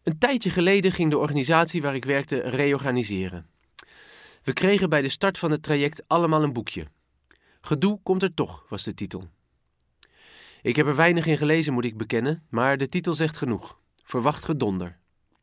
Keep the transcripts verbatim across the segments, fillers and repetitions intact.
Een tijdje geleden ging de organisatie waar ik werkte reorganiseren. We kregen bij de start van het traject allemaal een boekje. Gedoe komt er toch, was de titel. Ik heb er weinig in gelezen, moet ik bekennen, maar de titel zegt genoeg. Verwacht gedonder.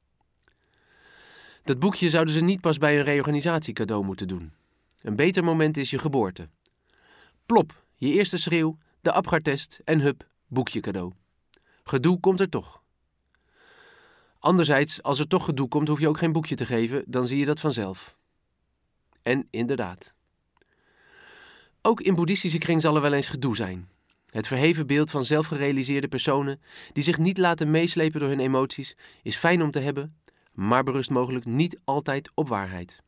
Dat boekje zouden ze niet pas bij een reorganisatie cadeau moeten doen. Een beter moment is je geboorte. Plop, je eerste schreeuw, de Apgar-test en hup, boekje cadeau. Gedoe komt er toch. Anderzijds, als er toch gedoe komt, hoef je ook geen boekje te geven, dan zie je dat vanzelf. En inderdaad. Ook in boeddhistische kring zal er wel eens gedoe zijn. Het verheven beeld van zelfgerealiseerde personen die zich niet laten meeslepen door hun emoties is fijn om te hebben, maar berust mogelijk niet altijd op waarheid.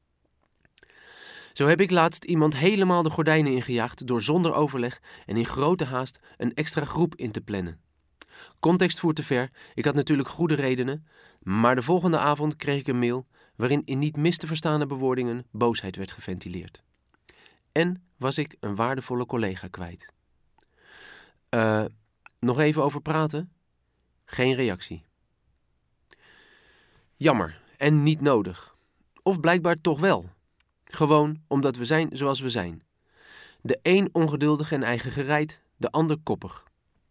Zo heb ik laatst iemand helemaal de gordijnen ingejaagd door zonder overleg en in grote haast een extra groep in te plannen. Context voert te ver, ik had natuurlijk goede redenen, maar de volgende avond kreeg ik een mail waarin in niet mis te verstaande bewoordingen boosheid werd geventileerd. En was ik een waardevolle collega kwijt. Uh, nog even over praten? Geen reactie. Jammer en niet nodig. Of blijkbaar toch wel. Gewoon omdat we zijn zoals we zijn. De een ongeduldig en eigen gereid, de ander koppig.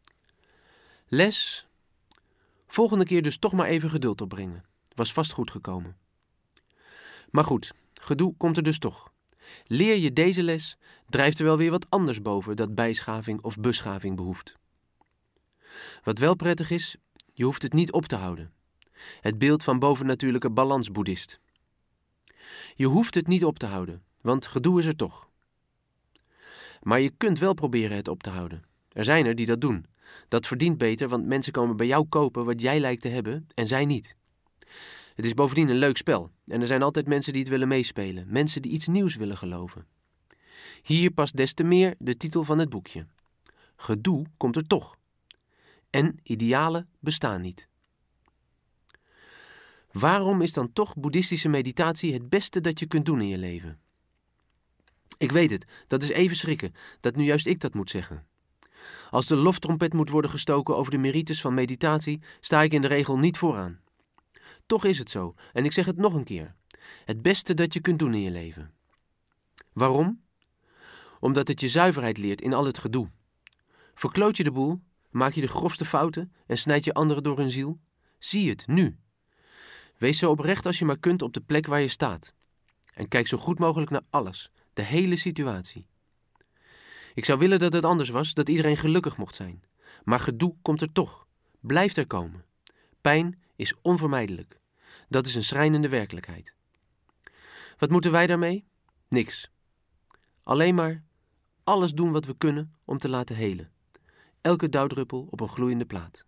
Les. Volgende keer dus toch maar even geduld opbrengen. Was vast goed gekomen. Maar goed, gedoe komt er dus toch. Leer je deze les, drijft er wel weer wat anders boven dat bijschaving of beschaving behoeft. Wat wel prettig is, je hoeft het niet op te houden. Het beeld van bovennatuurlijke balansboeddhist. Je hoeft het niet op te houden, want gedoe is er toch. Maar je kunt wel proberen het op te houden. Er zijn er die dat doen. Dat verdient beter, want mensen komen bij jou kopen wat jij lijkt te hebben en zij niet. Het is bovendien een leuk spel en er zijn altijd mensen die het willen meespelen. Mensen die iets nieuws willen geloven. Hier past des te meer de titel van het boekje. Gedoe komt er toch. En idealen bestaan niet. Waarom is dan toch boeddhistische meditatie het beste dat je kunt doen in je leven? Ik weet het, dat is even schrikken, dat nu juist ik dat moet zeggen. Als de loftrompet moet worden gestoken over de merites van meditatie, sta ik in de regel niet vooraan. Toch is het zo, en ik zeg het nog een keer. Het beste dat je kunt doen in je leven. Waarom? Omdat het je zuiverheid leert in al het gedoe. Verkloot je de boel, maak je de grofste fouten en snijd je anderen door hun ziel? Zie het, nu. Wees zo oprecht als je maar kunt op de plek waar je staat. En kijk zo goed mogelijk naar alles, de hele situatie. Ik zou willen dat het anders was, dat iedereen gelukkig mocht zijn. Maar gedoe komt er toch. Blijft er komen. Pijn is onvermijdelijk. Dat is een schrijnende werkelijkheid. Wat moeten wij daarmee? Niks. Alleen maar alles doen wat we kunnen om te laten helen. Elke dauwdruppel op een gloeiende plaat.